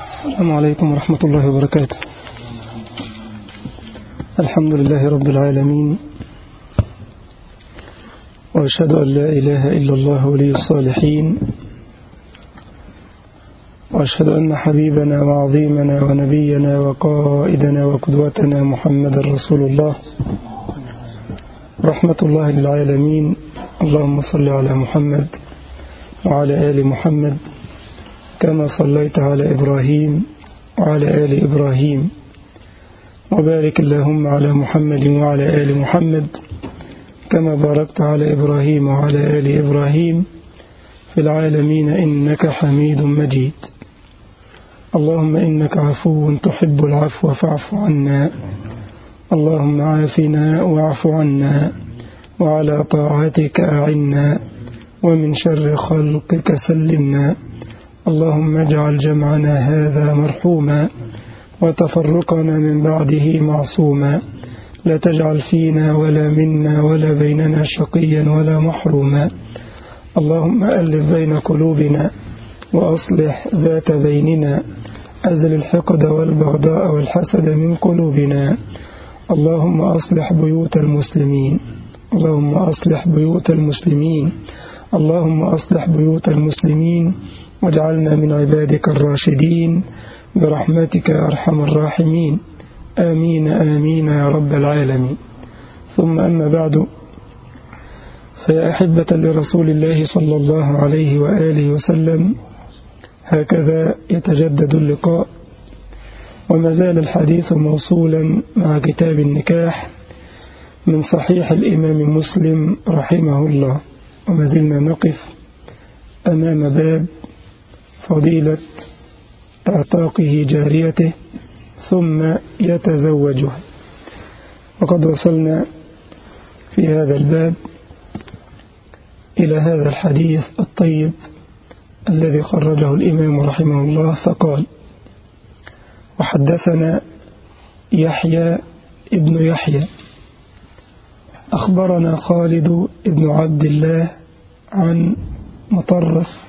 السلام عليكم ورحمة الله وبركاته. الحمد لله رب العالمين، وأشهد أن لا إله إلا الله ولي الصالحين، وأشهد أن حبيبنا وعظيمنا ونبينا وقائدنا وقدوتنا محمد رسول الله رحمة الله للعالمين. اللهم صل على محمد وعلى آل محمد كما صليت على إبراهيم وعلى آل إبراهيم، وبارك اللهم على محمد وعلى آل محمد كما باركت على إبراهيم وعلى آل إبراهيم في العالمين إنك حميد مجيد. اللهم إنك عفو تحب العفو فاعف عنا. اللهم عافنا واعف عنا، وعلى طاعتك أعنا، ومن شر خلقك سلمنا. اللهم اجعل جمعنا هذا مرحوما، وتفرقنا من بعده معصوما. لا تجعل فينا ولا منا ولا بيننا شقيا ولا محروما. اللهم ألف بين قلوبنا وأصلح ذات بيننا. أزل الحقد والبغضاء والحسد من قلوبنا. اللهم أصلح بيوت المسلمين، اللهم أصلح بيوت المسلمين، اللهم أصلح بيوت المسلمين، واجعلنا من عبادك الراشدين برحمتك يا أرحم الراحمين. آمين آمين يا رب العالمين. ثم أما بعد، فيا أحبة لرسول الله صلى الله عليه وآله وسلم، هكذا يتجدد اللقاء، وما زال الحديث موصولا مع كتاب النكاح من صحيح الإمام مسلم رحمه الله، وما زلنا نقف أمام باب فضيلة اعتاقه جاريته ثم يتزوجها. وقد وصلنا في هذا الباب إلى هذا الحديث الطيب الذي خرجه الإمام رحمه الله، فقال: وحدثنا يحيى ابن يحيى أخبرنا خالد ابن عبد الله عن مطرف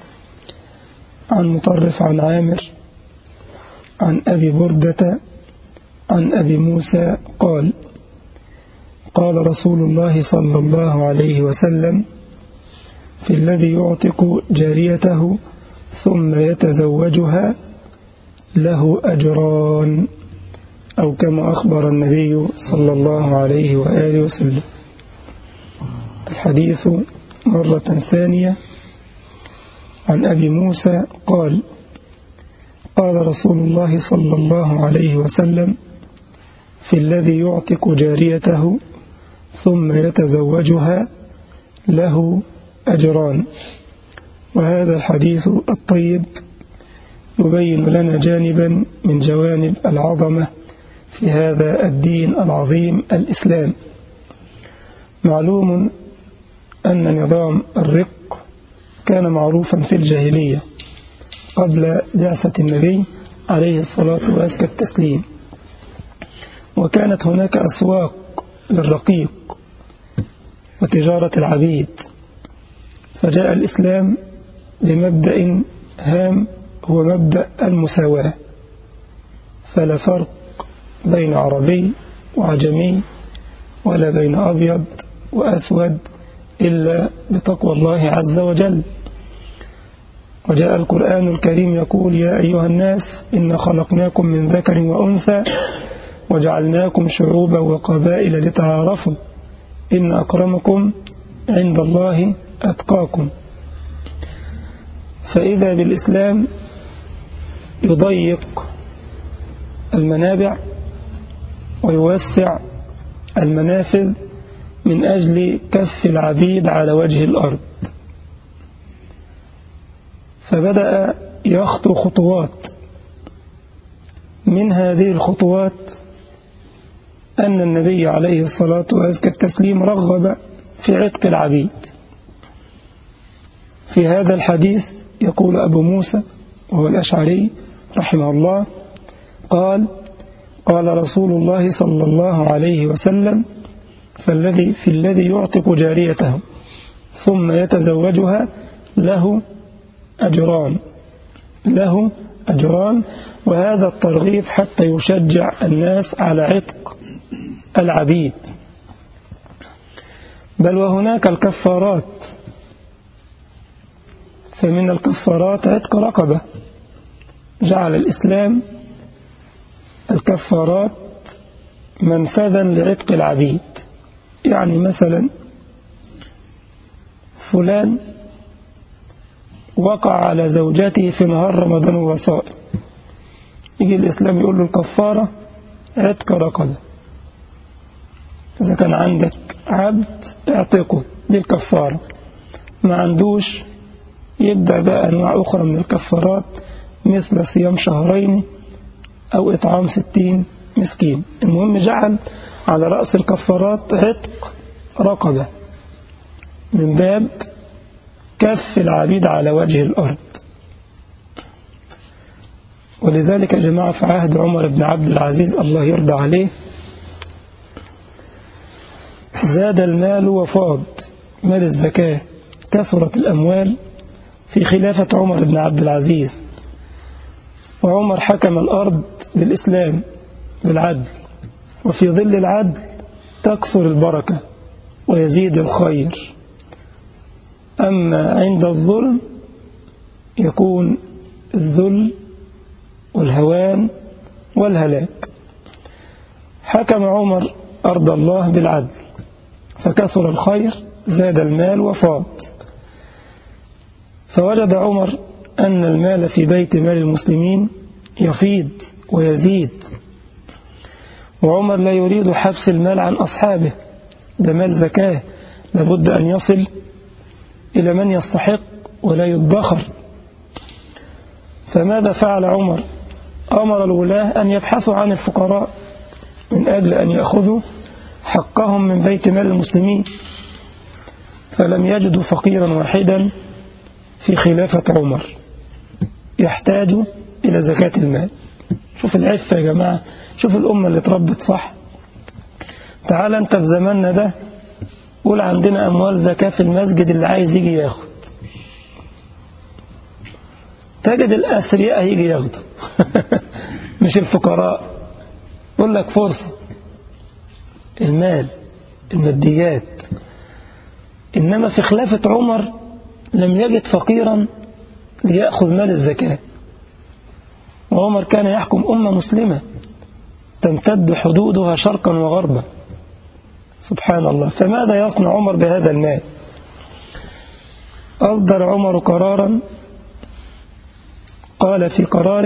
عن عامر عن أبي بردة عن أبي موسى قال: قال رسول الله صلى الله عليه وسلم: في الذي يعتق جاريته ثم يتزوجها له أجران، أو كما أخبر النبي صلى الله عليه وآله وسلم. الحديث مرة ثانية عن أبي موسى قال: قال رسول الله صلى الله عليه وسلم: في الذي يعتق جاريته ثم يتزوجها له أجران. وهذا الحديث الطيب يبين لنا جانبا من جوانب العظمة في هذا الدين العظيم الإسلام. معلوم أن نظام الرق كان معروفا في الجاهلية قبل بعثة النبي عليه الصلاة وأزكى التسليم، وكانت هناك أسواق للرقيق وتجارة العبيد. فجاء الإسلام بمبدأ هام هو مبدأ المساواة، فلا فرق بين عربي وعجمي ولا بين أبيض وأسود إلا بتقوى الله عز وجل. وجاء القرآن الكريم يقول: يا أيها الناس إنا خلقناكم من ذكر وأنثى وجعلناكم شعوبا وقبائل لتعارفوا إن أكرمكم عند الله أتقاكم. فإذا بالإسلام يضيق المنابع ويوسع المنافذ من أجل كف العبيد على وجه الأرض. فبدأ يخطو خطوات. من هذه الخطوات أن النبي عليه الصلاة وأزكى التسليم رغب في عتق العبيد. في هذا الحديث يقول أبو موسى وهو الأشعري رحمه الله قال: قال رسول الله صلى الله عليه وسلم: في الذي يعتق جاريته ثم يتزوجها له أجران، له أجران، وهذا الترغيب حتى يشجع الناس على عتق العبيد. بل وهناك الكفارات، فمن الكفارات عتق رقبة. جعل الإسلام الكفارات منفذا لعتق العبيد. يعني مثلا فلان وقع على زوجته في نهار رمضان وهو صائم، يجي الإسلام يقول له الكفارة عتق رقبة. إذا كان عندك عبد اعتقه، دي الكفارة. ما عندوش يبدأ بقى أنواع أخرى من الكفارات، مثل صيام شهرين أو إطعام 60 مسكين. المهم جعل على رأس الكفارات عتق رقبة من باب كف العبيد على وجه الأرض. ولذلك يا جماعة في عهد عمر بن عبد العزيز الله يرضى عليه زاد المال وفاض، مال الزكاة، كثرت الأموال في خلافة عمر بن عبد العزيز. وعمر حكم الأرض بالإسلام بالعدل، وفي ظل العدل تكثر البركة ويزيد الخير. أما عند الظلم يكون الذل والهوان والهلاك. حكم عمر أرض الله بالعدل فكثر الخير، زاد المال وفاض. فوجد عمر أن المال في بيت مال المسلمين يفيض ويزيد، وعمر لا يريد حبس المال عن أصحابه، ده مال زكاة لابد أن يصل إلى من يستحق ولا يدخر. فماذا فعل عمر؟ أمر الولاة أن يبحثوا عن الفقراء من أجل أن يأخذوا حقهم من بيت مال المسلمين، فلم يجدوا فقيرا واحدا في خلافة عمر يحتاج إلى زكاة المال. شوف العفة يا جماعة، شوف الأمة اللي تربت صح. تعال أنت في زماننا ده قول عندنا أموال زكاة في المسجد، اللي عايز يجي ياخد، تجد الأثرياء يجي ياخدوا مش الفقراء. يقول لك فرصة، المال، الماديات. إنما في خلافة عمر لم يجد فقيرا ليأخذ مال الزكاة، وعمر كان يحكم أمة مسلمة تمتد حدودها شرقا وغربا، سبحان الله. فماذا يصنع عمر بهذا المال؟ أصدر عمر قرارا قال في قراره: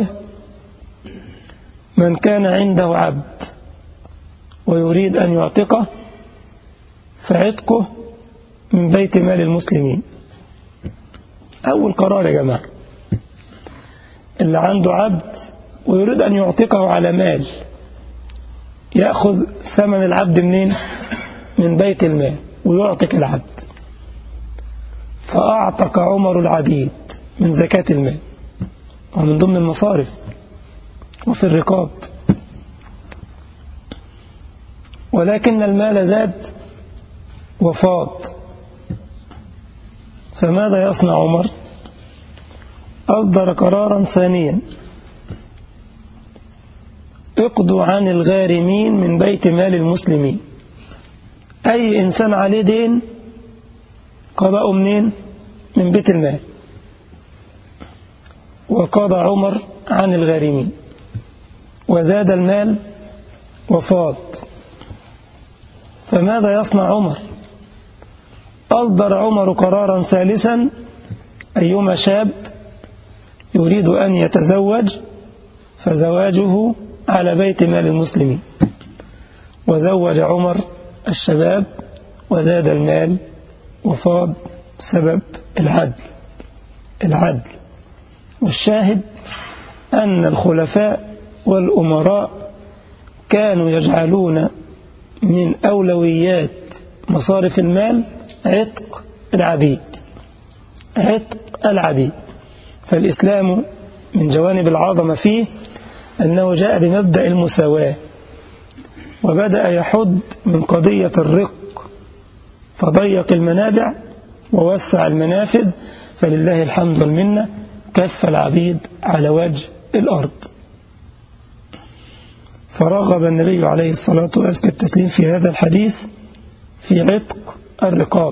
من كان عنده عبد ويريد أن يعتقه فعتقه من بيت مال المسلمين. أول قرار يا جماعة، اللي عنده عبد ويريد أن يعتقه على مال، يأخذ ثمن العبد منين؟ من بيت المال، ويعتق العبد. فأعتق عمر العبيد من زكاة المال، ومن ضمن المصارف وفي الرقاب. ولكن المال زاد وفاض، فماذا يصنع عمر؟ أصدر قرارا ثانيا: اقضوا عن الغارمين من بيت مال المسلمين. أي إنسان عليه دين قضاءه منين؟ من بيت المال. وقضى عمر عن الغارمين وزاد المال وفاض. فماذا يصنع عمر؟ أصدر عمر قرارا ثالثا: أيما شاب يريد أن يتزوج فزواجه على بيت مال المسلمين. وزوج عمر الشباب وزاد المال وفاض بسبب العدل. والشاهد أن الخلفاء والأمراء كانوا يجعلون من أولويات مصارف المال عتق العبيد. فالإسلام من جوانب العظمة فيه أنه جاء بمبدأ المساواة، وبدأ يحد من قضية الرق، فضيق المنابع ووسع المنافذ، فلله الحمد والمنة. كف العبيد على وجه الأرض. فرغب النبي عليه الصلاة وأزكى التسليم في هذا الحديث في عتق الرقاب.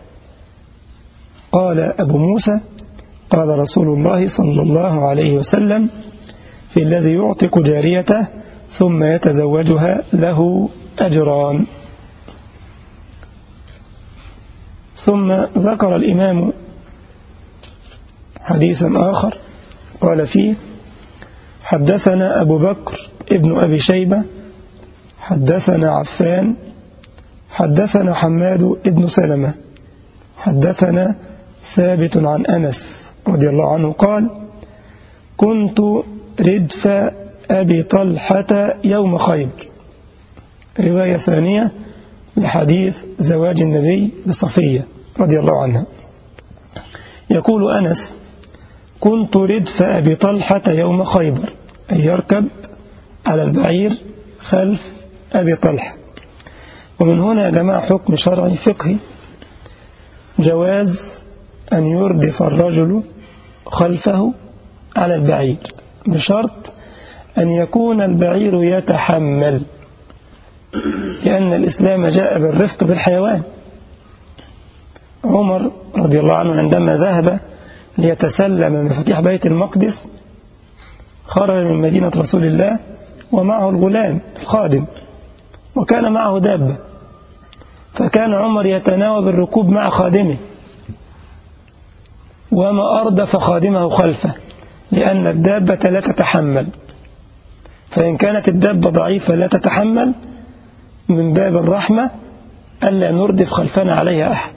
قال أبو موسى: قال رسول الله صلى الله عليه وسلم: في الذي يعتق جاريته ثم يتزوجها له أجران. ثم ذكر الإمام حديثا آخر قال فيه: حدثنا أبو بكر ابن أبي شيبة حدثنا عفان حدثنا حماد ابن سلمة حدثنا ثابت عن أنس رضي الله عنه قال: كنت ردف أبي طلحة يوم خيبر. رواية ثانية لحديث زواج النبي بصفية رضي الله عنها. يقول أنس: كنت ردف أبي طلحة يوم خيبر، أي يركب على البعير خلف أبي طلحة. ومن هنا يا جماعة حكم شرعي فقهي جواز أن يردف الرجل خلفه على البعير، بشرط أن يكون البعير يتحمل، لأن الإسلام جاء بالرفق بالحيوان. عمر رضي الله عنه عندما ذهب ليتسلم مفاتيح بيت المقدس خرج من مدينة رسول الله ومعه الغلام الخادم، وكان معه دابة، فكان عمر يتناوب الركوب مع خادمه، وما أردف خادمه خلفه، لأن الدابة لا تتحمل. فإن كانت الدابة ضعيفة لا تتحمل، من باب الرحمة ألا نردف خلفنا عليها أحد.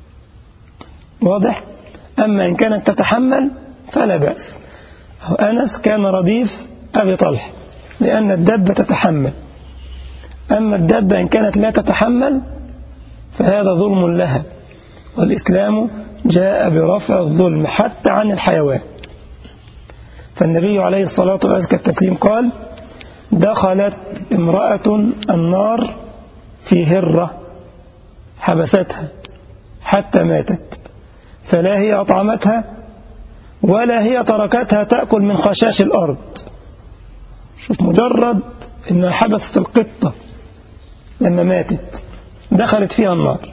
واضح؟ أما إن كانت تتحمل فلا بأس. أنس كان رديف أبي طلحة لأن الدابة تتحمل. أما الدابة إن كانت لا تتحمل فهذا ظلم لها، والإسلام جاء برفع الظلم حتى عن الحيوان. فالنبي عليه الصلاة والسلام قال: دخلت امرأة النار في هرة حبستها حتى ماتت، فلا هي أطعمتها ولا هي تركتها تأكل من خشاش الأرض. شوف، مجرد إنها حبست القطة لما ماتت دخلت فيها النار.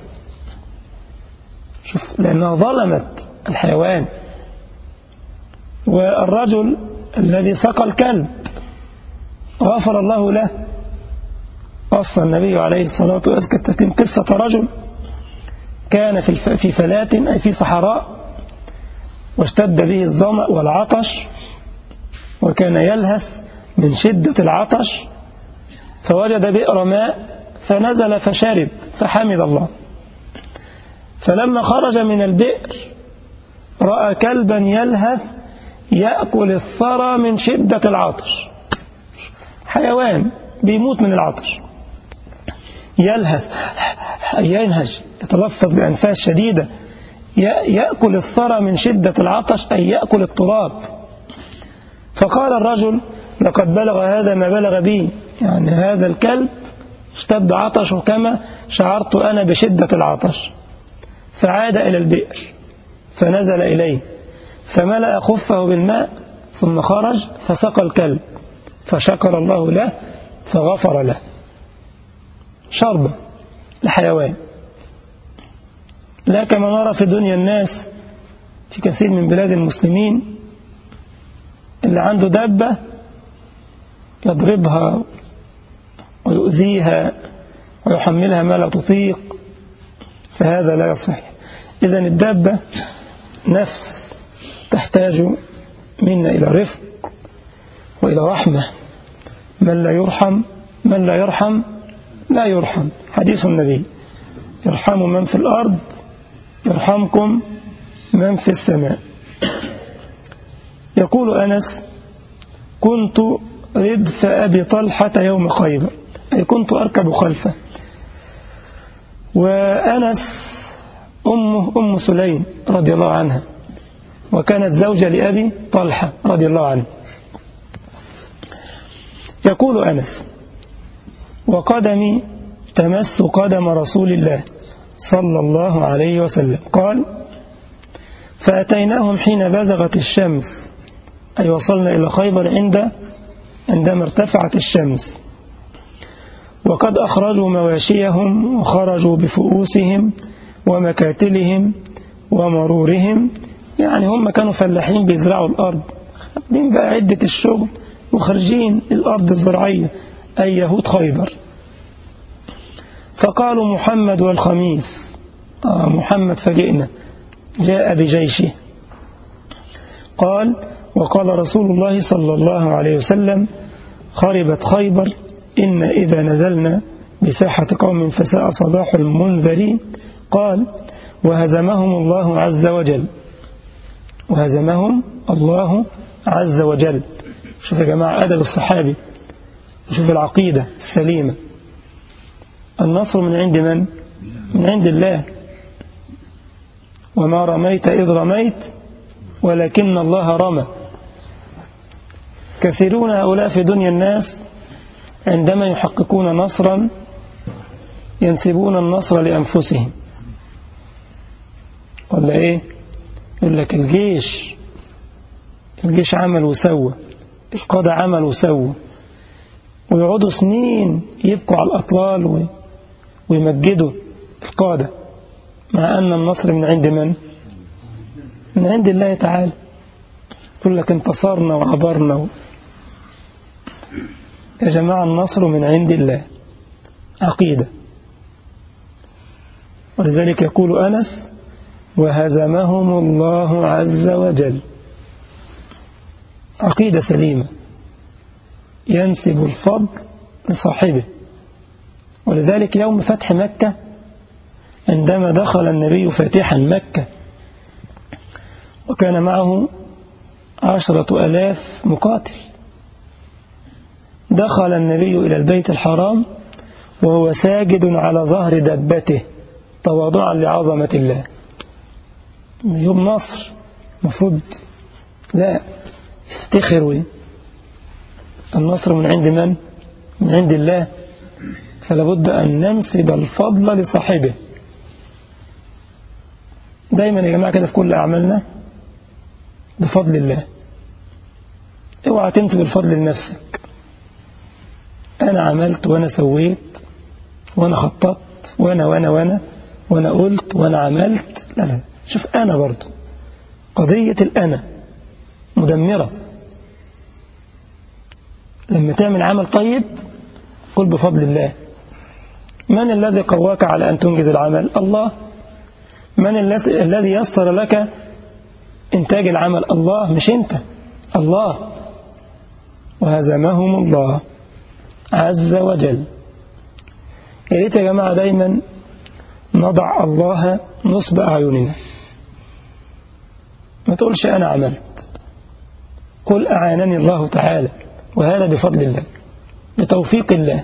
شوف، لأنها ظلمت الحيوان. والرجل الذي سقى الكلب غفر الله له. قص النبي عليه الصلاة والسلام قصة رجل كان في فلاة، أي في صحراء، واشتد به الظمأ والعطش، وكان يلهث من شدة العطش، فوجد بئر ماء فنزل فشرب فحمد الله. فلما خرج من البئر رأى كلبا يلهث يأكل الثرى من شدة العطش. حيوان بيموت من العطش، يلهث، ينهج، يتلفظ بأنفاس شديدة، يأكل الثرى من شدة العطش، أي يأكل التراب. فقال الرجل: لقد بلغ هذا ما بلغ بي، يعني هذا الكلب اشتد عطشه كما شعرت أنا بشدة العطش. فعاد إلى البئر فنزل إليه فملأ خفه بالماء، ثم خرج فسقى الكلب، فشكر الله له فغفر له. شربة لحيوان. لا كما نرى في دنيا الناس في كثير من بلاد المسلمين، اللي عنده دابة يضربها ويؤذيها ويحملها ما لا تطيق، فهذا لا يصح. إذن الدابة نفس تحتاج منا إلى رفق وإلى رحمة. من لا يرحم لا يرحم. حديث النبي: يرحم من في الأرض يرحمكم من في السماء. يقول أنس: كنت ردف أبي طلحة يوم خيبر، أي كنت أركب خلفه. وأنس أم سليم رضي الله عنها، وكانت زوجة لأبي طلحة رضي الله عنه. يقول أنس: وقدمي تمس قدم رسول الله صلى الله عليه وسلم. قال: فأتيناهم حين بزغت الشمس، أي وصلنا إلى خيبر عندما ارتفعت الشمس، وقد أخرجوا مواشيهم وخرجوا بفؤوسهم ومكاتلهم ومرورهم، يعني هم كانوا فلاحين بيزرعوا الأرض، خدين بقى عدة الشغل وخرجين الأرض الزراعية، أي يهود خيبر. فقالوا محمد والخميس، محمد فجئنا جاء بجيشه. قال: وقال رسول الله صلى الله عليه وسلم: خربت خيبر، إن إذا نزلنا بساحة قوم فساء صباح المنذرين. قال: وهزمهم الله عز وجل، وهزمهم الله عز وجل. شوف يا جماعة أدب الصحابي، وشوف العقيدة السليمة. النصر من عند من؟ من عند الله. وما رميت إذ رميت ولكن الله رمى. كثيرون هؤلاء في دنيا الناس عندما يحققون نصرا ينسبون النصر لأنفسهم، ولا إيه؟ يقول لك الجيش عمل وسوى، القادة عمل وسوى، ويقعدوا سنين يبكوا على الأطلال ويمجدوا القادة، مع أن النصر من عند من؟ من عند الله تعالى. يقول لك انتصرنا وعبرنا. يا جماعة النصر من عند الله، عقيدة. ولذلك يقول أنس: وهزمهم الله عز وجل. عقيدة سليمة ينسب الفضل لصاحبه. ولذلك يوم فتح مكة عندما دخل النبي فاتحا مكة وكان معه 10,000 مقاتل، دخل النبي إلى البيت الحرام وهو ساجد على ظهر دبته تواضعا لعظمة الله. يوم نصر مفروض لا يفتخر. النصر من عند من؟ من عند الله. فلا بد أن ننسب الفضل لصاحبه. دايما يا جماعة كده في كل أعمالنا بفضل الله. اوعى تنسب الفضل لنفسك. أنا عملت وأنا سويت وأنا خططت وأنا قلت وأنا عملت. لا لا، شوف أنا برضو قضية الأنا مدمرة. لما تعمل عمل طيب قل بفضل الله. من الذي قواك على أن تنجز العمل؟ الله. من الذي يسر لك إنتاج العمل؟ الله، مش أنت، الله. وهزمهم الله عز وجل. يا ريت يا جماعة دايما نضع الله نصب أعيننا. ما تقولش أنا عملت، قل أعانني الله تعالى، وهذا بفضل الله بتوفيق الله.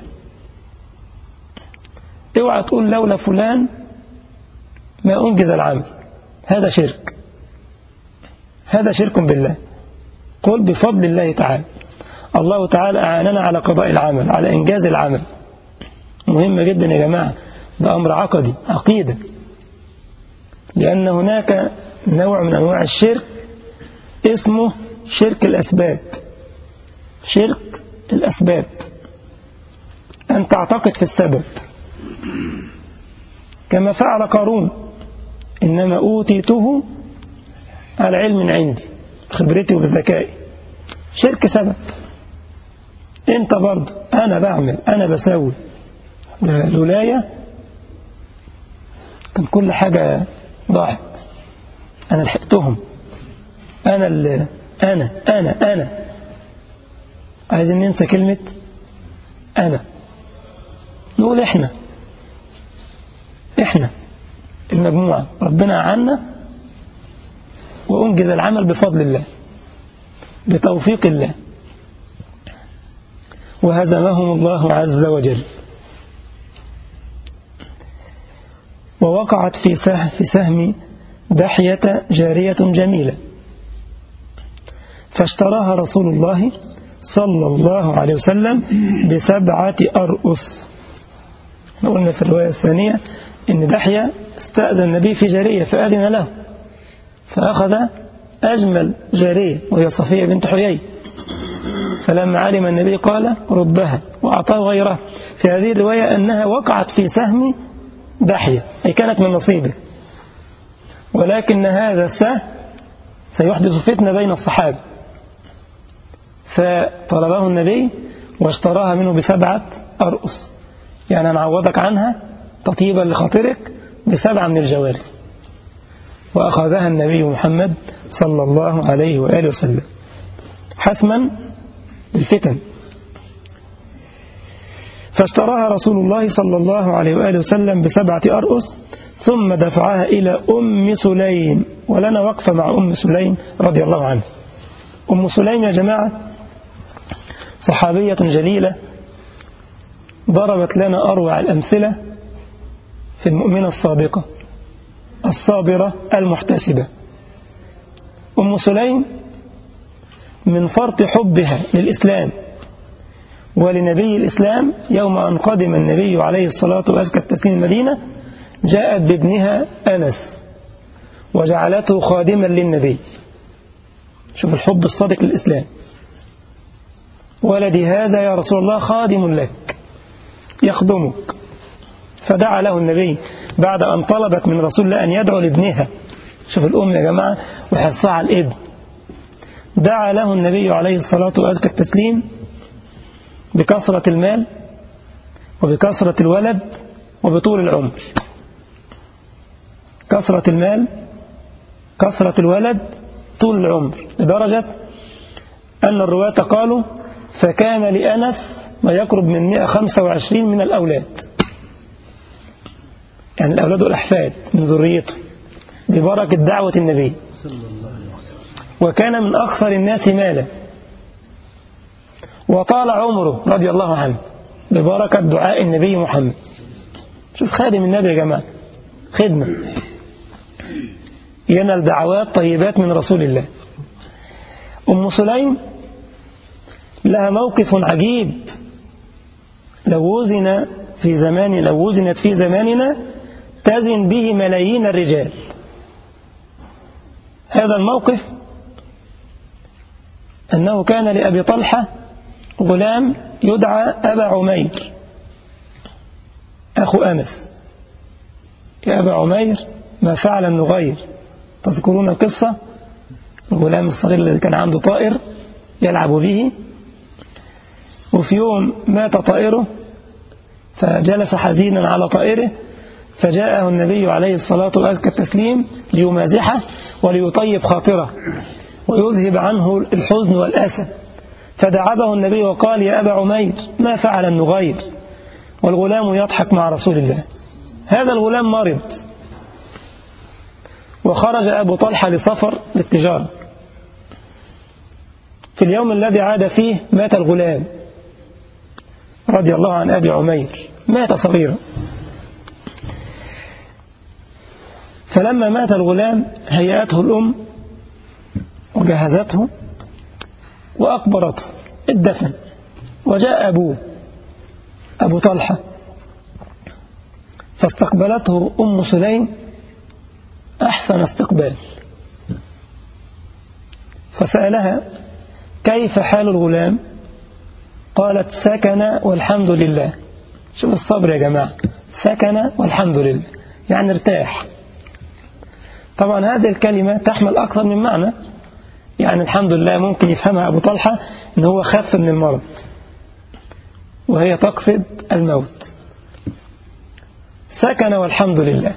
اوعى تقول لولا فلان ما أنجز العمل، هذا شرك، هذا شرك بالله. قل بفضل الله تعالى. الله تعالى أعاننا على قضاء العمل، على إنجاز العمل. مهمة جدا يا جماعة، ده أمر عقدي، عقيدة. لأن هناك نوع من أنواع الشرك اسمه شرك الأسباب. شرك الأسباب، أن تعتقد في السبب كما فعل قارون: إنما أوتيته على علم عندي، خبرتي وذكائي. شرك سبب. أنت برضو أنا بعمل، أنا بسوي، ده الولاية كان كل حاجة ضاعت، أنا لحقتهم، أنا اللي أنا عايزين ننسى كلمة أنا، نقول إحنا المجموعة. ربنا عنا وأنجز العمل بفضل الله بتوفيق الله. وهزمهم الله عز وجل. ووقعت في سهم دحية جارية جميلة، فاشتراها رسول الله صلى الله عليه وسلم ب7 أرؤس. قلنا في الرواية الثانية إن دحية استأذن النبي في جارية فأذن له، فأخذ أجمل جارية وهي صفية بنت حيي، فلما علم النبي قال ردها وأعطاه غيرها. في هذه الرواية أنها وقعت في سهم دحية، أي كانت من نصيبه، ولكن هذا السهم سيحدث فتنة بين الصحابة، فطلبه النبي واشتراها منه ب7 أرؤس، يعني أنا عوضك عنها تطيبا لخاطرك ب7 من الجواري. وأخذها النبي محمد صلى الله عليه وآله وسلم حسما بالفتن. فاشتراها رسول الله صلى الله عليه وآله وسلم ب7 أرؤس، ثم دفعها إلى أم سليم. ولنا وقفة مع أم سليم رضي الله عنها. أم سليم يا جماعة صحابية جليلة ضربت لنا أروع الأمثلة في المؤمنة الصادقة الصابرة المحتسبة. أم سليم من فرط حبها للإسلام ولنبي الإسلام، يوم أن قدم النبي عليه الصلاة وأزكى التسليم المدينة جاءت بابنها أنس وجعلته خادما للنبي. شوف الحب الصادق للإسلام. ولدي هذا يا رسول الله خادم لك يخدمك. فدعا له النبي بعد أن طلبت من رسول الله أن يدعو لابنها. شوف الأم يا جماعة وحرصها على الابن. دعا له النبي عليه الصلاة وأزكى التسليم بكثرة المال وبكثرة الولد وبطول العمر. كثرة المال، كثرة الولد، طول العمر، لدرجة أن الرواة قالوا فكان لأنس ما يقرب من 125 من الأولاد، يعني الأولاد والأحفاد من ذريته ببركة دعوة النبي. وكان من أكثر الناس مالا، وطال عمره رضي الله عنه ببركة دعاء النبي محمد. شوف خادم النبي يا جماعة، خدمة، ينال دعوات طيبات من رسول الله. أم سليم لها موقف عجيب لو وزنت في زماننا تزن به ملايين الرجال. هذا الموقف أنه كان لأبي طلحة غلام يدعى أبا عمير أخو أنس. يا أبا عمير ما فعل النغير؟ تذكرون القصة؟ الغلام الصغير الذي كان عنده طائر يلعب به، وفي يوم مات طائره فجلس حزينا على طائره، فجاءه النبي عليه الصلاة وأزكى التسليم ليمازحه وليطيب خاطره ويذهب عنه الحزن والأسى. فدعبه النبي وقال يا أبا عمير ما فعل النغير؟ والغلام يضحك مع رسول الله. هذا الغلام مرض، وخرج أبو طلحة لسفر للتجارة. في اليوم الذي عاد فيه مات الغلام رضي الله عن أبي عمير، مات صغيرا. فلما مات الغلام هيأته الأم وجهزته وأقبرته الدفن، وجاء أبوه أبو طلحة فاستقبلته أم سليم أحسن استقبال، فسألها كيف حال الغلام؟ قالت سكن والحمد لله. شوف الصبر يا جماعة، سكن والحمد لله يعني ارتاح. طبعا هذه الكلمة تحمل أكثر من معنى، يعني الحمد لله ممكن يفهمها أبو طلحة إن هو خف من المرض، وهي تقصد الموت. سكن والحمد لله.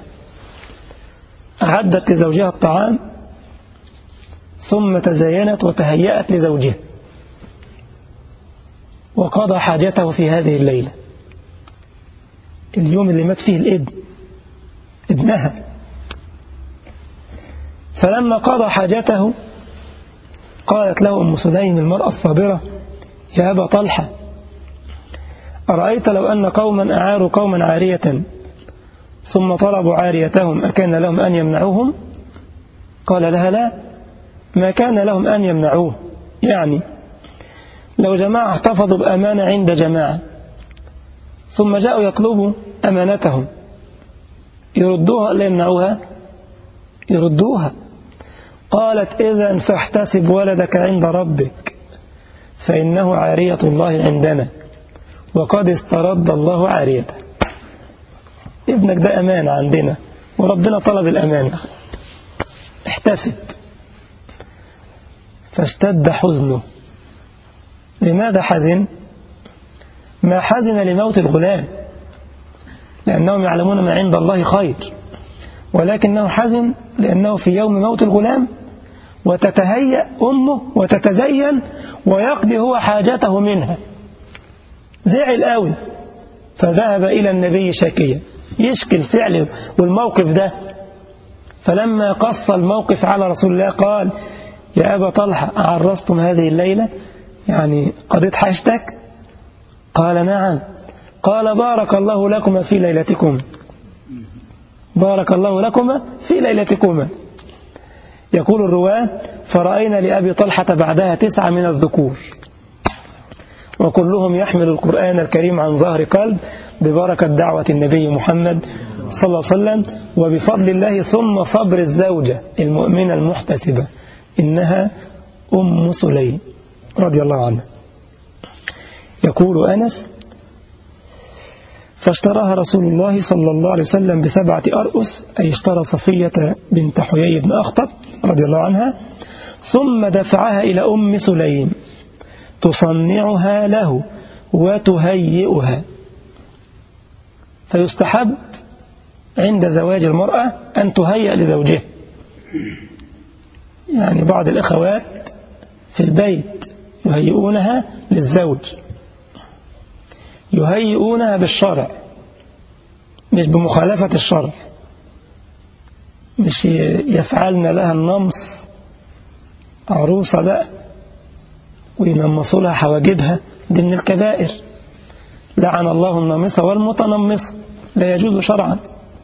أعدت لزوجها الطعام ثم تزينت وتهيأت لزوجها وقضى حاجته في هذه الليلة، اليوم اللي مات فيه ابنها. فلما قضى حاجته قالت له أم سليم المرأة الصابرة يا أبا طلحة أرأيت لو أن قوما أعاروا قوما عارية ثم طلبوا عاريتهم أكان لهم أن يمنعوهم؟ قال لها لا، ما كان لهم أن يمنعوه. يعني لو جماعة احتفظوا بأمانة عند جماعة ثم جاءوا يطلبوا أمانتهم يردوها ولا يمنعوها؟ يردوها. قالت إذن فاحتسب ولدك عند ربك فإنه عارية الله عندنا وقد استرد الله عاريته. ابنك ده أمانة عندنا وربنا طلب الأمانة، احتسب. فاشتد حزنه. لماذا حزن؟ ما حزن لموت الغلام لأنهم يعلمون ما عند الله خير، ولكنه حزن لأنه في يوم موت الغلام وتتهيأ أمه وتتزين ويقضي هو حاجته منها. زعل قوي فذهب إلى النبي شاكيا يشكي الفعل والموقف ده. فلما قص الموقف على رسول الله قال: يا أبا طلحة عرستم هذه الليلة؟ يعني قضيت حاجتك؟ قال: نعم. قال: بارك الله لكما في ليلتكم، بارك الله لكما في ليلتكما. يقول الرواة: فرأينا لأبي طلحة بعدها 9 من الذكور وكلهم يحمل القرآن الكريم عن ظهر قلب ببركة دعوة النبي محمد صلى الله عليه وسلم وبفضل الله، ثم صبر الزوجة المؤمنة المحتسبة إنها أم سليم رضي الله عنها. يقول أنس: فاشتراها رسول الله صلى الله عليه وسلم ب7 أرؤس، أي اشترى صفية بنت حيي بن أخطب رضي الله عنها، ثم دفعها إلى أم سليم تصنعها له وتهيئها. فيستحب عند زواج المرأة أن تهيئ لزوجها. يعني بعض الأخوات في البيت يهيئونها للزوج، يهيئونها بالشرع مش بمخالفة الشرع، مش يفعلن لها النمص عروسة بقى وينمصوا لها حواجبها، دي من الكبائر. لعن الله النامصة والمتنمصة، لا يجوز شرعا.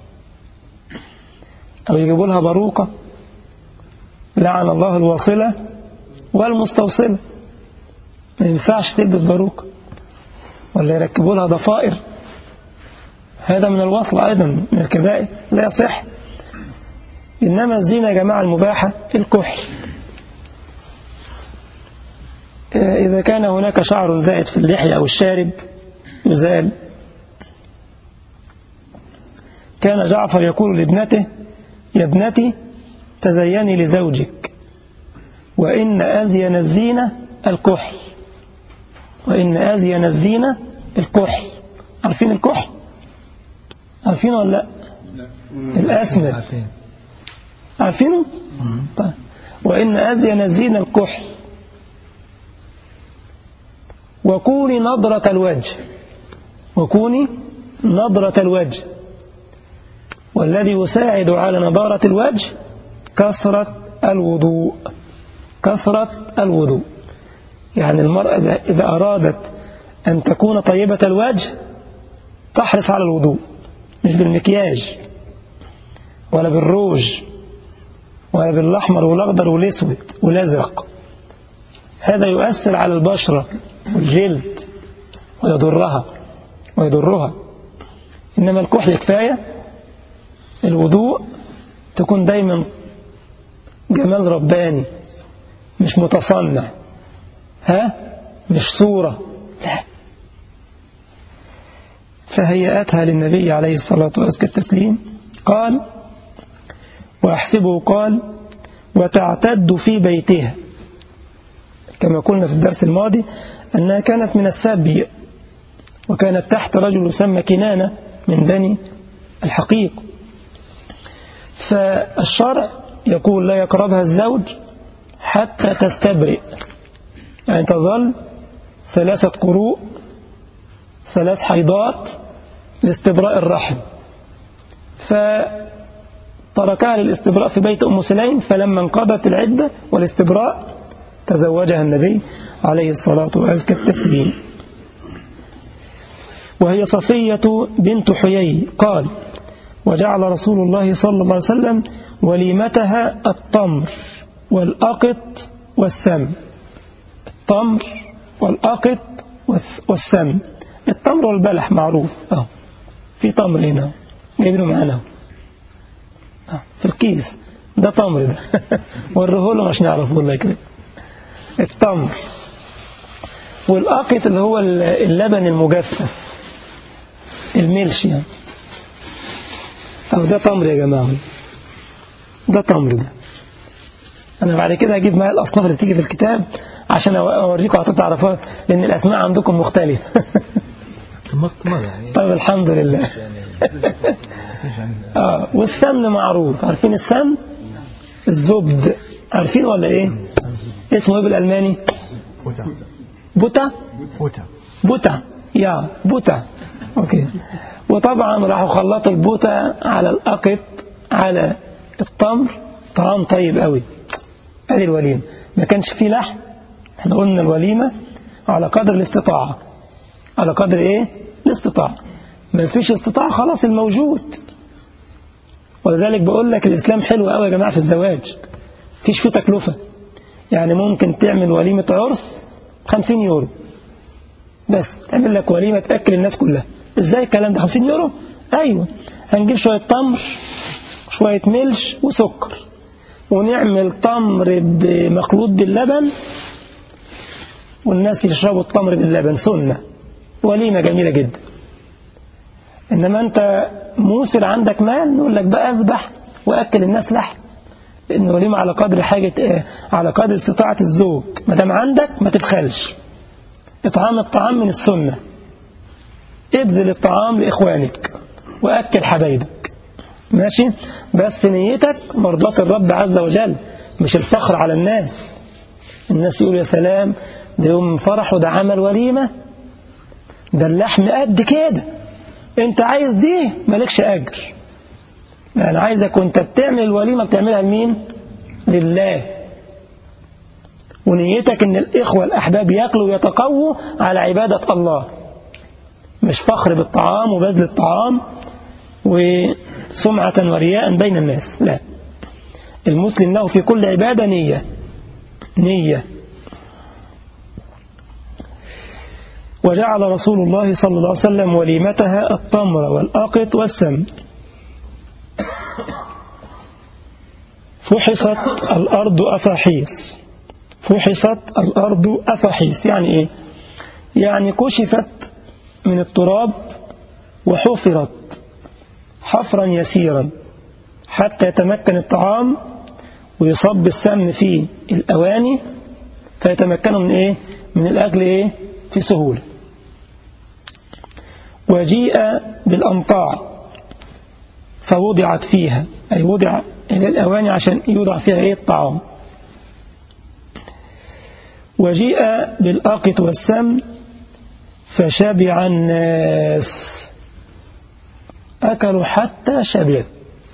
أو يجيبوا لها باروكة، لعن الله الواصلة والمستوصلة، ما ينفعش تلبس باروكة. ولا يركبوا لها ضفائر، هذا من الوصل أيضا من الكبائر، لا يصح. إنما الزينة يا جماعة المباحة الكحل. إذا كان هناك شعر زائد في اللحية أو الشارب يزال. كان جعفر يقول لابنته: يا ابنتي تزيني لزوجك، وإن أزين الزينة الكحل، وإن أزين الزينة الكحل. عارفين الكحل؟ عارفينه ولا لا؟ الأسمر عارفينه؟ طيب. وإن أزين الزينة الكحل، وكوني نضرة الوجه، وكوني نضرة الوجه. والذي يساعد على نضارة الوجه كثرة الوضوء، كثرة الوضوء. يعني المرأة إذا أرادت أن تكون طيبة الوجه تحرص على الوضوء، مش بالمكياج ولا بالروج ولا بالأحمر والأخضر والأسود والأزرق. هذا يؤثر على البشرة والجلد ويضرها. إنما الكحل كفاية. الوضوء تكون دايما جمال رباني، مش متصنع، مش صورة، لا. فهيأتها للنبي عليه الصلاة والتسليم. قال: وأحسبه قال: وتعتد في بيتها، كما قلنا في الدرس الماضي أنها كانت من السبي، وكانت تحت رجل يسمى كنانة من بني الحقيق. فالشرع يقول لا يقربها الزوج حتى تستبرئ، يعني تظل 3 قروء 3 حيضات لاستبراء الرحم. فتركها للاستبراء في بيت أم سليم، فلما انقضت العدة والاستبراء تزوجها النبي عليه الصلاة والتسليم. وهي صفية بنت حيي. قال: وجعل رسول الله صلى الله عليه وسلم وليمتها التمر والأقط والسم. التمر والأقط والسم. التمر والبلح معروف، في تمر هنا جايبينه معانا في الكيس، ده تمر ده. وريه له مش نعرفه والله كده. التمر. والأقط اللي هو اللبن المجفف، الملش يعني. أو ده تمر يا جماعة، ده تمر ده. أنا بعد كده هجيب معايا الأصناف اللي بتيجي في الكتاب عشان أوريكم عشان تعرفوها، لأن الأسماء عندكم مختلفة. طيب الحمد لله. والسمن معروف، عارفين السمن؟ الزبد، عارفين ولا إيه؟ اسمه إيه بالألماني؟ بوتا. بوتا يا بوتا. أوكي. وطبعا راحوا خلطوا البوتا على الأقط على التمر، طعام طيب قوي. ادي الوليمة. ما كانش فيه لحم، احنا قلنا الوليمة على قدر الاستطاعة. على قدر ايه؟ الاستطاعة. ما فيش استطاعة خلاص الموجود. ولذلك بقول لك الإسلام حلو قوي يا جماعة في الزواج، فيش فيه تكلفة. يعني ممكن تعمل وليمة عرس 50 يورو بس، تعمل لك وليمة تأكل الناس كلها. ازاي الكلام ده؟ 50 يورو؟ ايوه، هنجيب شوية تمر، شوية ملش وسكر، ونعمل تمر مخلوط باللبن، والناس يشربوا التمر باللبن، سنة. وليمة جميلة جدا. إنما أنت موسر عندك مال، نقول لك بقى أذبح وأكل الناس لحم، لأن وليمة على قدر حاجة، على قدر استطاعة الزوج. ما دام عندك ما تبخلش. إطعام الطعام من السنة. ابذل الطعام لإخوانك وأكل حبايبك، ماشي؟ بس نيتك مرضاة الرب عز وجل، مش الفخر على الناس. الناس يقول يا سلام، ده يوم فرح وده عمل وليمة، ده اللحم قد كده، انت عايز دي مالكش أجر. يعني عايزك وانت بتعمل الوليمة بتعملها لمين؟ لله. ونيتك ان الإخوة الأحباب يأكلوا ويتقووا على عبادة الله، مش فخر بالطعام وبذل الطعام وسمعة ورياء بين الناس. لا، المسلم له في كل عبادة نية. وجعل رسول الله صلى الله عليه وسلم وليمتها التمر والأقط والسمن. فحصت الأرض أفاحيص. فحصت الأرض أفاحيص يعني إيه؟ يعني كشفت من التراب وحفرت حفرا يسيرا حتى يتمكن الطعام ويصب السمن في الأواني فيتمكنوا من إيه؟ من الأكل إيه؟ في سهولة. وجيء بالأمطار فوضعت فيها، أي وضع إلى الأواني عشان يوضع فيها إيه؟ الطعام. وجيء بالأقط والسمن فشبع الناس، أكلوا حتى شبعوا.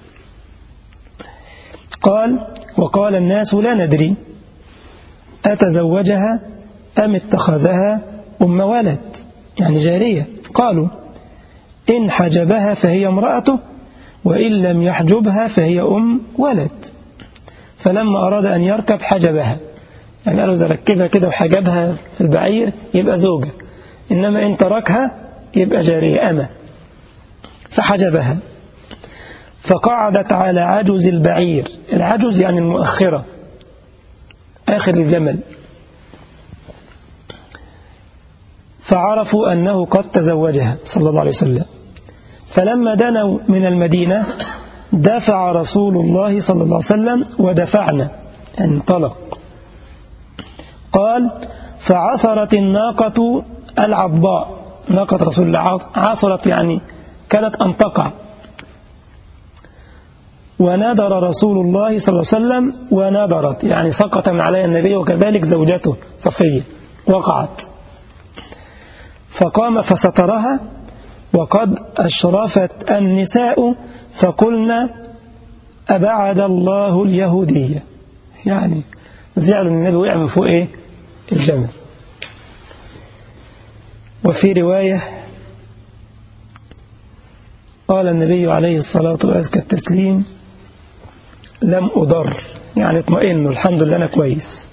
وقال الناس لا ندري أتزوجها أم اتخذها أم ولد، يعني جارية. قالوا إن حجبها فهي امرأته وإن لم يحجبها فهي أم ولد. فلما أراد أن يركب حجبها، يعني قالوا إذا ركبها كده وحجبها في البعير يبقى زوجة، إنما إن تركها يبقى جارية أمة. فحجبها فقعدت على عجز البعير. العجز يعني المؤخرة، آخر الجمل. فعرفوا أنه قد تزوجها صلى الله عليه وسلم. فلما دنوا من المدينة دفع رسول الله صلى الله عليه وسلم ودفعنا، يعني انطلق. قال فعثرت الناقة العضباء، ناقة رسول الله عثرت يعني كانت أن تقع. ونادر رسول الله صلى الله عليه وسلم ونادرت يعني سقط من عليها النبي، وكذلك زوجته صفية وقعت. فقام فسترها وقد أشرفت النساء فقلنا أبعد الله اليهودية، يعني زعلوا النبي وقع من فوق إيه؟ الجمل. وفي رواية قال النبي عليه الصلاة وأزكى التسليم لم أضر، يعني اطمئنوا الحمد لله أنا كويس.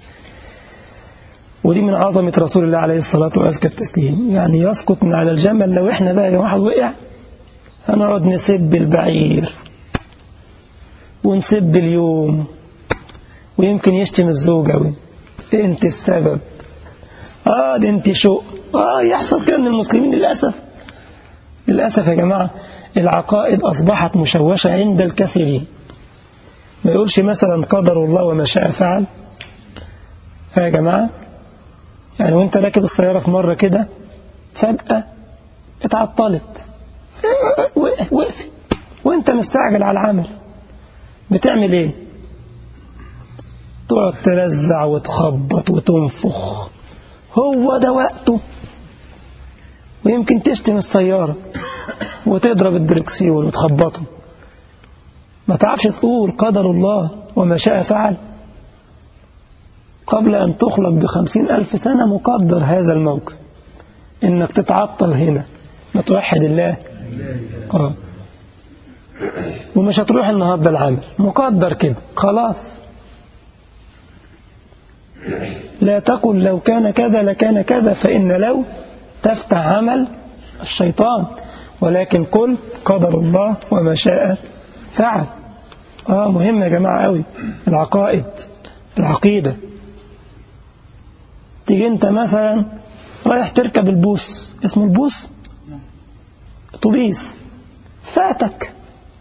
ودي من عظمة رسول الله عليه الصلاة وأزكى التسليم، يعني يسقط من على الجمل. لو إحنا بقى واحد وقع هنقعد نسب البعير ونسب اليوم، ويمكن يشتم الزوجة، انت السبب، دي انت شو، يحصل كده من المسلمين للأسف. للأسف يا جماعة العقائد أصبحت مشوشة عند الكثيرين. ما يقولش مثلا قدر الله وما شاء فعل. يا جماعة يعني وانت راكب السيارة في مرة كده فجأة اتعطلت، وقفت، وانت مستعجل على العمل، بتعمل ايه؟ تقعد ترزع وتخبط وتنفخ، هو ده وقته. ويمكن تشتم السيارة وتضرب الدركسيون وتخبطه. ما تعرفش تقول قدر الله وما شاء فعل؟ قبل أن تخلق ب50,000 سنة مقدر هذا الموقف، إنك تتعطل هنا، ما توحد الله. ومش هتروح النهاردة العمل، مقدر كده خلاص. لا تقل لو كان كذا لكان كذا، فإن لو تفتح عمل الشيطان، ولكن قل قدر الله وما شاء فعل. مهم يا جماعة قوي العقائد، العقيدة. تيجي انت مثلا رايح تركب البوس، اسمه البوس، اتوبيس، فاتك،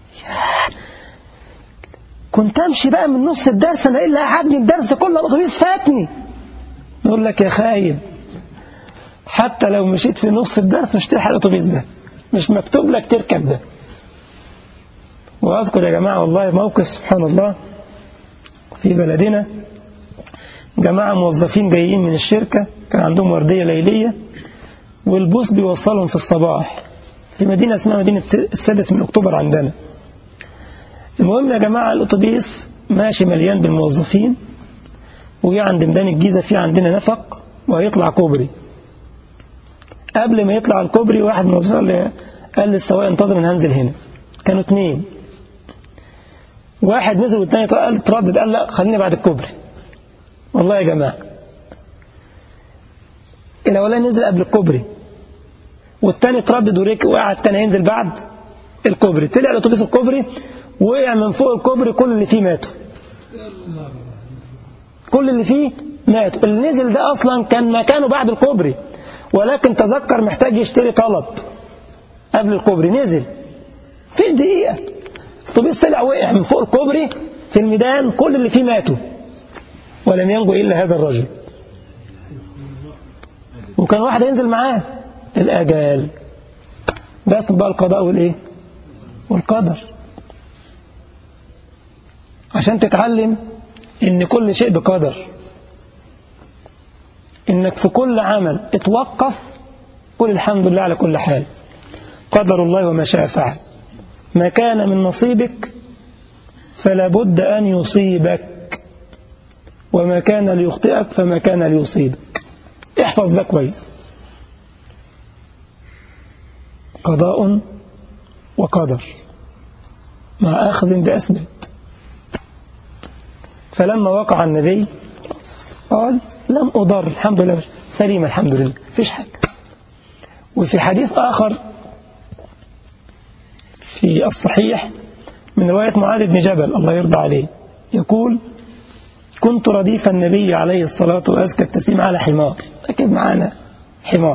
كنت امشي بقى من نص الدرس، انا ايه اللي قعدني الدرس كله؟ الاتوبيس فاتني. يقول لك يا خايب، حتى لو مشيت في نص الدرس مش تلحق الاتوبيس ده، مش مكتوب لك تركب ده. واذكر يا جماعه والله موقف سبحان الله في بلدنا، جماعه موظفين جايين من الشركه، كان عندهم ورديه ليليه، والبوس بيوصلهم في الصباح في مدينه اسمها مدينه 6 أكتوبر عندنا. المهم يا جماعه الاتوبيس ماشي مليان بالموظفين، وجي عند ميدان الجيزه في عندنا نفق وهيطلع كوبري. قبل ما يطلع الكوبري واحد من الوظيفه قال للسواق انتظر انا هنزل هنا. كانوا 2، واحد نزل والتاني قال تردد، قال لا خليني بعد الكوبري. والله يا جماعه الاولاني نزل قبل الكوبري، والتاني تردد وريك وقع، التاني ينزل بعد الكوبري. طلع الاتوبيس الكوبري، وقع من فوق الكوبري، كل اللي فيه ماتوا، كل اللي فيه ماتوا. اللي نزل ده اصلا كان مكانه بعد الكوبري، ولكن تذكر محتاج يشتري طلب قبل الكوبري، نزل في دقيقة، الاتوبيس طلع وقع من فوق الكوبري في الميدان، كل اللي فيه ماتوا، ولم ينجو إلا هذا الرجل. وكان واحد ينزل معاه، الأجال. ده اسم بقى القضاء والإيه؟ والقدر. عشان تتعلم إن كل شيء بقدر، إنك في كل عمل اتوقف، قل الحمد لله على كل حال، قدر الله وما شاء فعل. ما كان من نصيبك فلا بد أن يصيبك، وما كان ليخطئك فما كان ليصيبك. احفظ ده كويس، قضاء وقدر مع أخذ بأسباب. فلما وقع النبي قال لم أضر، الحمد لله سليم، الحمد لله فيش حاجة. وفي حديث آخر في الصحيح من رواية معاذ بن جبل الله يرضى عليه، يقول كنت رديف النبي عليه الصلاة وأزكى التسليم على حمار، ركب معنا حمار،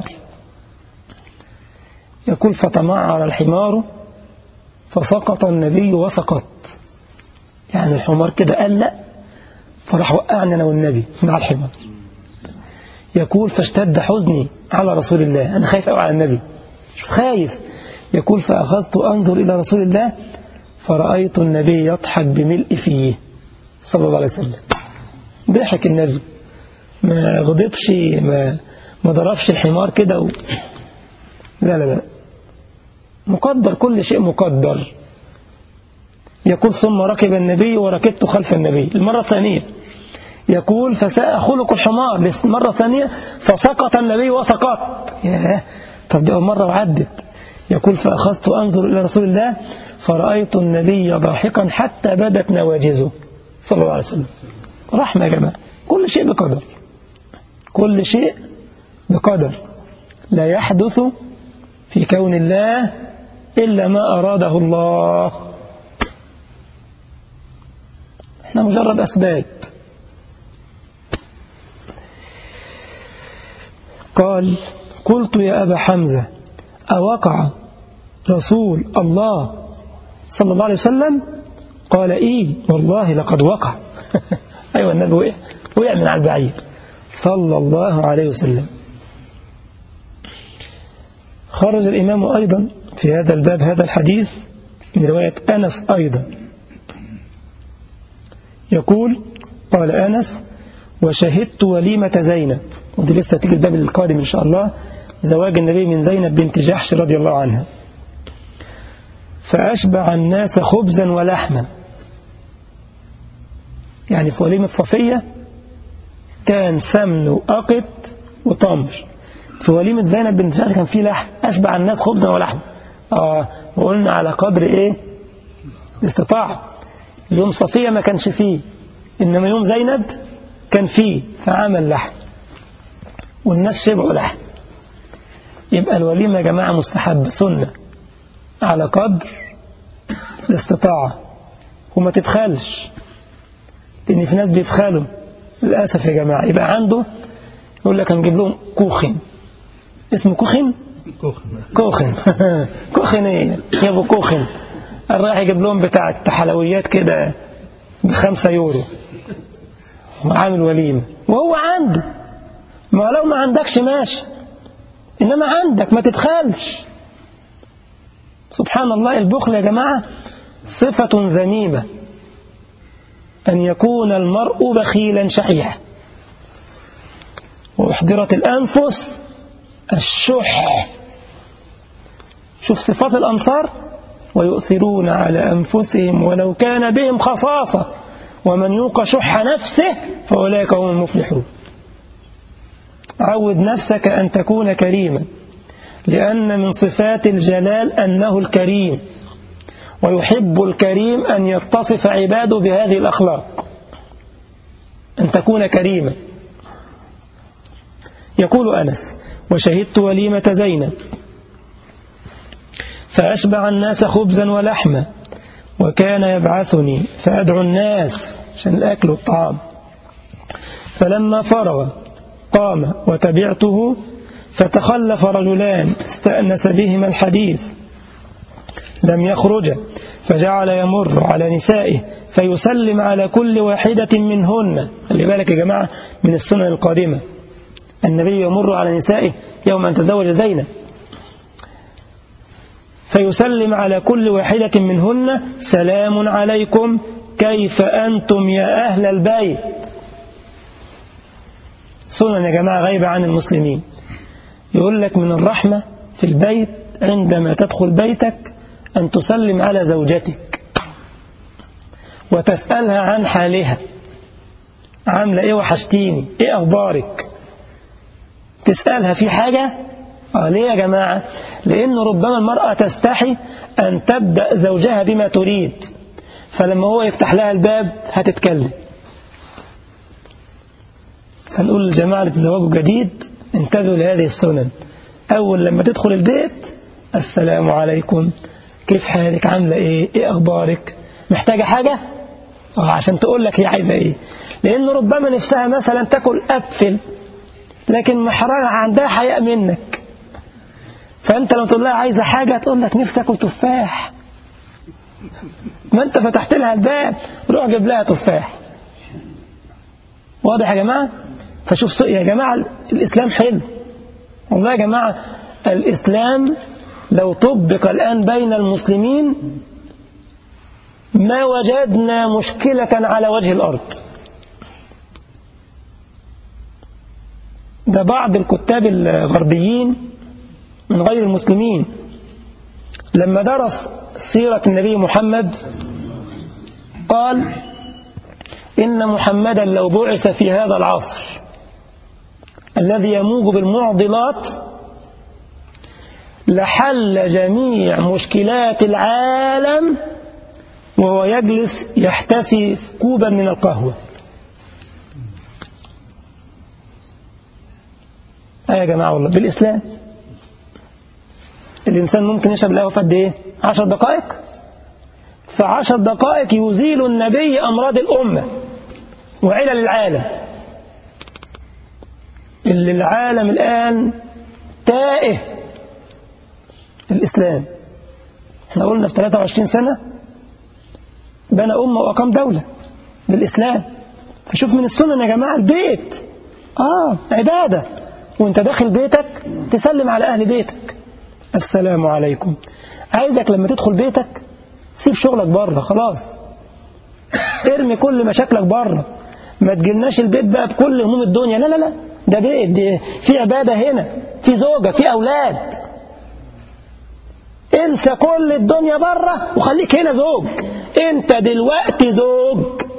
يقول فتمعر الحمار فسقط النبي وسقط، يعني الحمار كده قلق فراح وقعني أنا والنبي من على الحمار. يقول فاشتد حزني على رسول الله، أنا خايف أوي على النبي، شو خايف. يقول فأخذت أنظر إلى رسول الله فرأيت النبي يضحك بملء فيه صلى الله عليه وسلم. ضحك النبي، ما غضبش، ما ضربش الحمار كده لا لا لا، مقدر، كل شيء مقدر. يقول ثم ركب النبي وركبت خلف النبي المرة الثانية. يقول فساء خلق الحمار المرة الثانية فسقط النبي وسقط. طب دي أول مرة وعدت. يقول فأخذت أنظر إلى رسول الله فرأيت النبي ضاحكا حتى بدت نواجذه صلى الله عليه وسلم. رحمة يا جماعة، كل شيء بقدر، كل شيء بقدر. لا يحدث في كون الله إلا ما أراده الله. مجرد أسباب. قال: قلت يا أبا حمزة أوقع رسول الله صلى الله عليه وسلم؟ قال: إيه والله لقد وقع. أيوة، النبي وقع من على البعير صلى الله عليه وسلم. خرج الإمام أيضا في هذا الباب هذا الحديث من رواية أنس أيضا، يقول: قال أنس: وشهدت وليمة زينب، ودي لسه تيجي الباب القادم إن شاء الله، زواج النبي من زينب بنت جحش رضي الله عنها، فأشبع الناس خبزا ولحما. يعني في وليمة صفية كان سمن وأقط وتمر، في وليمة زينب بنت جحش كان فيه لحم، أشبع الناس خبزا ولحما. وقلنا على قدر إيه؟ الاستطاعة. يوم صفية ما كانش فيه، إنما يوم زينب كان فيه، فعمل لحم والناس شبعوا لحم. يبقى الوليمة يا جماعة مستحب سنة على قدر الاستطاعة، وما تبخلش، لأن في ناس بيبخلوا للأسف يا جماعة. يبقى عنده يقول لك هنجيب لهم كوخن، اسمه كوخن كوخن ايه يا ابو كوخن، رايح يجيب لهم بتاع حلويات كده ب5 يورو وعامل وليمة وهو عنده. ما لو ما عندكش ماشي، إنما عندك ما تبخلش. سبحان الله، البخل يا جماعة صفة ذميمة، أن يكون المرء بخيلا شحيحا. وأحضرت الأنفس الشح. شوف صفات الأنصار: ويؤثرون على أنفسهم ولو كان بهم خصاصة ومن يوق شح نفسه فأولئك هم المفلحون. عود نفسك أن تكون كريما، لأن من صفات الجلال أنه الكريم، ويحب الكريم أن يتصف عباده بهذه الأخلاق، أن تكون كريما. يقول أنس: وشهدت وليمة زينب فأشبع الناس خبزا ولحما، وكان يبعثني فأدعو الناس عشان الأكل والطعام، فلما فرغ قام وتبعته، فتخلف رجلان استأنس بهما الحديث لم يخرجا، فجعل يمر على نسائه فيسلم على كل واحدة منهن. خلي بالك يا جماعة من السنن القادمة، النبي يمر على نسائه يوم أن تزوج زينب، فيسلم على كل واحدة منهن: سلام عليكم، كيف أنتم يا أهل البيت. سنن يا جماعة غايبة عن المسلمين. يقول لك من الرحمة في البيت عندما تدخل بيتك أن تسلم على زوجتك وتسألها عن حالها، عاملة إيه، وحشتيني، إيه أخبارك، تسألها في حاجة. ليه يا جماعة؟ لأن ربما المرأة تستحي أن تبدأ زوجها بما تريد، فلما هو يفتح لها الباب هتتكلم. فنقول للجماعة اللي تزوجوا جديد انتبهوا لهذه السنن. أول لما تدخل البيت: السلام عليكم، كيف حالك، عاملة إيه أخبارك، محتاجة حاجة؟ عشان تقول لك هي عايزة إيه. لأن ربما نفسها مثلا تاكل أبفل، لكن محرجة عندها حياء منك، فأنت لو تقول لها عايزة حاجة تقول لك نفسي أكل تفاح، ما أنت فتحت لها الباب، روح جيب لها تفاح. واضح يا جماعة؟ فشوف يا جماعة الإسلام حلو والله يا جماعة. الإسلام لو طبق الآن بين المسلمين ما وجدنا مشكلة على وجه الأرض. ده بعض الكتاب الغربيين من غير المسلمين لما درس سيرة النبي محمد قال: إن محمدا لو بعث في هذا العصر الذي يموج بالمعضلات لحل جميع مشكلات العالم وهو يجلس يحتسي كوبا من القهوة. يا جماعة والله بالإسلام الإنسان ممكن يشرب القهوة في قد إيه؟ 10 دقائق. في 10 دقائق يزيل النبي أمراض الأمة وعلل العالم، اللي العالم الآن تائه. الإسلام احنا قلنا في 23 سنة بنى أمة وأقام دولة بالإسلام. فشوف من السنن يا جماعة البيت عبادة، وانت داخل بيتك تسلم على أهل بيتك، السلام عليكم. عايزك لما تدخل بيتك سيب شغلك بره، خلاص ارمي كل مشاكلك بره، ما تجيلناش البيت بقى بكل هموم الدنيا، لا لا لا، ده بيت، دي في عبادة هنا، في زوجة، في أولاد. انسى كل الدنيا بره وخليك هنا زوج، انت دلوقتي زوج.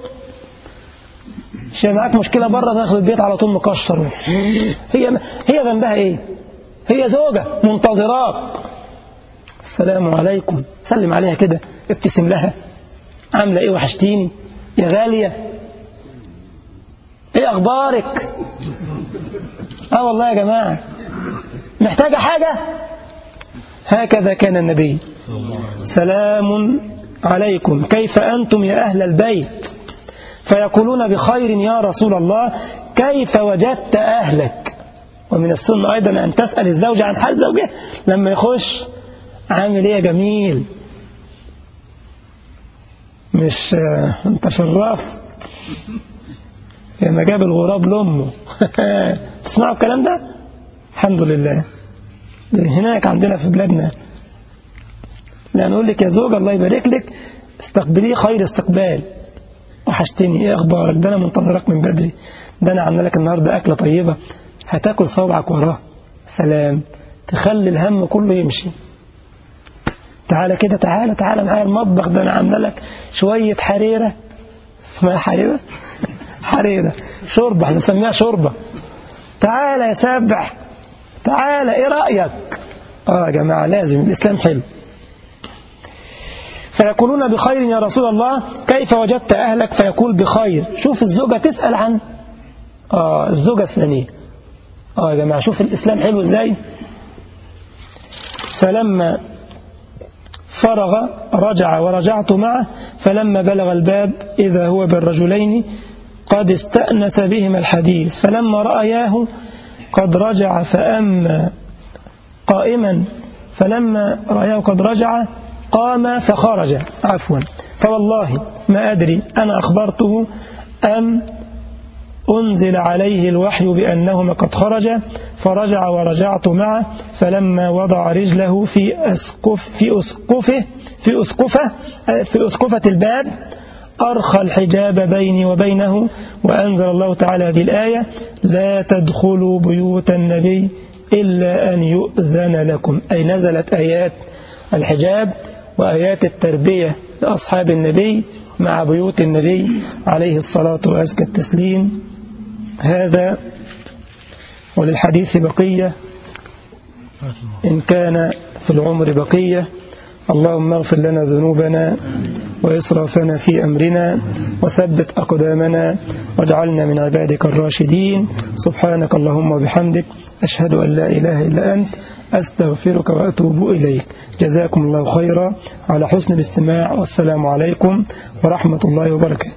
مش معاك مشكلة بره، داخل البيت على طول مكشر. هي ذنبها ايه؟ هي زوجة منتظراك، السلام عليكم، سلم عليها كده، ابتسم لها، عاملة ايه، وحشتيني يا غالية، ايه اخبارك؟ والله يا جماعة محتاجة حاجة؟ هكذا كان النبي، سلام عليكم كيف أنتم يا أهل البيت، فيقولون بخير يا رسول الله، كيف وجدت أهلك؟ ومن السنة أيضا أن تسأل الزوج عن حال زوجه لما يخش، عامل ايه يا جميل، مش انت شرفت يا ما جاب الغراب لأمه. تسمعوا الكلام ده؟ الحمد لله هناك عندنا في بلادنا، لا نقول لك يا زوج الله يبارك لك، استقبليه خير استقبال، وحشتني، ايه اخبارك، ده انا منتظرك من بدري، ده انا عامله لك النهارده اكله طيبه هتاكل صوابعك وراها، سلام، تخلي الهم كله يمشي. تعالى كده، تعالى معايا المطبخ، ده انا عامله لك شويه حريره، اسمها حريره، حريره شوربه، احنا بنسميها شوربه، تعالى يا سبع، تعالى ايه رأيك؟ يا جماعة لازم، الإسلام حلو. فيقولون بخير يا رسول الله، كيف وجدت أهلك؟ فيقول بخير. شوف الزوجة تسأل عن الزوجة الثانية. يا جماعة شوف الإسلام حلو ازاي. فلما فرغ رجع ورجعت معه، فلما بلغ الباب إذا هو بالرجلين قد استأنس بهما الحديث، فلما رأياه قد رجع فأما قائما، فلما رأيه قد رجع قام فخرج، فوالله ما أدري أنا أخبرته أم أنزل عليه الوحي بأنهما قد خرج، فرجع ورجعت معه، فلما وضع رجله في أسقفة الباب أرخى الحجاب بيني وبينه، وأنزل الله تعالى هذه الآية: لا تدخلوا بيوت النبي إلا أن يؤذن لكم. أي نزلت آيات الحجاب وآيات التربية لأصحاب النبي مع بيوت النبي عليه الصلاة وأزكى التسليم. هذا، وللحديث بقية إن كان في العمر بقية. اللهم اغفر لنا ذنوبنا وإسرافنا في أمرنا وثبت أقدامنا واجعلنا من عبادك الراشدين. سبحانك اللهم وبحمدك، أشهد أن لا إله إلا أنت، أستغفرك وأتوب إليك. جزاكم الله خيرا على حسن الاستماع، والسلام عليكم ورحمة الله وبركاته.